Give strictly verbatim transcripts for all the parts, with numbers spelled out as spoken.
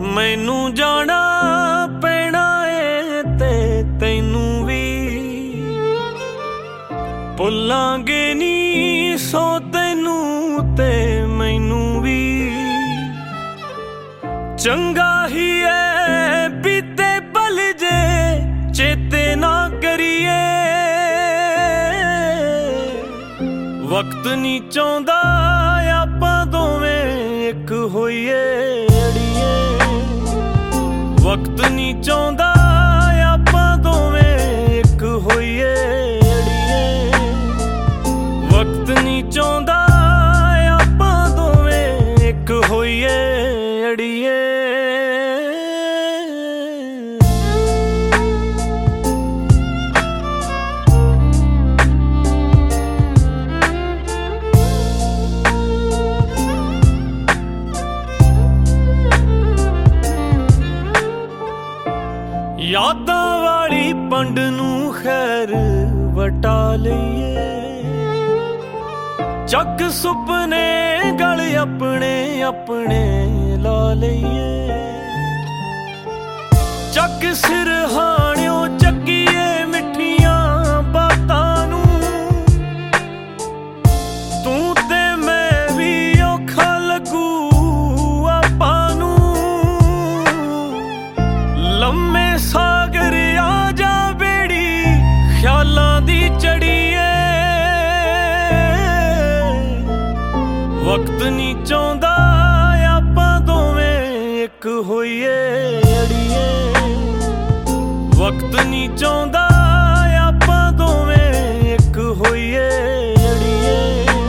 मैनू जाना पैना ए ते तैनू भी भुलांगे नी सो तैनू ते मैनू भी चंगा ही है बीते पल जे चेते ना करिए वक्त नी चाहुंदा आपां दोवें एक होइए अड़िए वक्त नी चाहुंदा आपां दोवें एक होइए अड़िए वक्त नी चाहुंदा आपां दोवें एक होइए अड़िए यादां वाली पंड नूं खैर वटा लईए चक सुपने गल अपने अपने ला लईए चक सिरहाणियों चक्कीए मिठियां बातां नूं तूं ते मैं भी औखा लगू आपां नूं लम्मे सागर आ जा बेड़ी ख्यालां दी चढ़ीए वक्त नी चाहुंदा आपां दोवें एक होइए अड़िए वक्त नी चाहुंदा आपां दोवें एक होइए अड़िए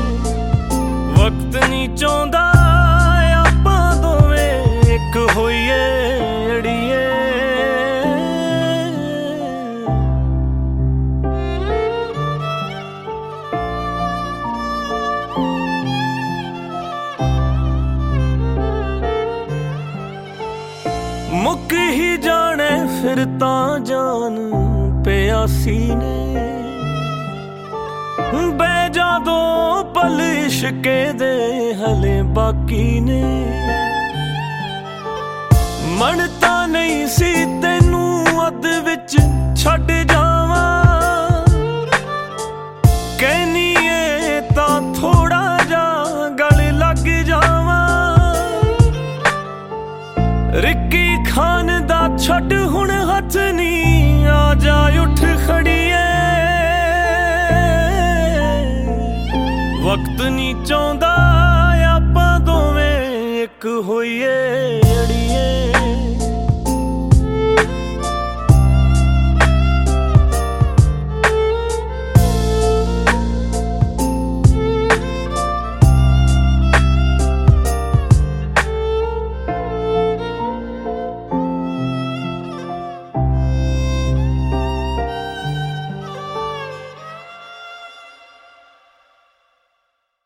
वक्त नी चाहुंदा आपां दोवें एक होइए अड़िए मुक ही जाने फिर तां जान प्यासी ने बै जा दो पल इश्के दे हले बाकी ने मनता नहीं सी तैनू अद विच छड्ड जावां कहनीए तां थोड़ा जा गल लग जावां रिक्की खान दा छड्ड हुण हथ नी आ जा उठ खड़ीए वक्त नी चाहुंदा आपां दोवें एक होइए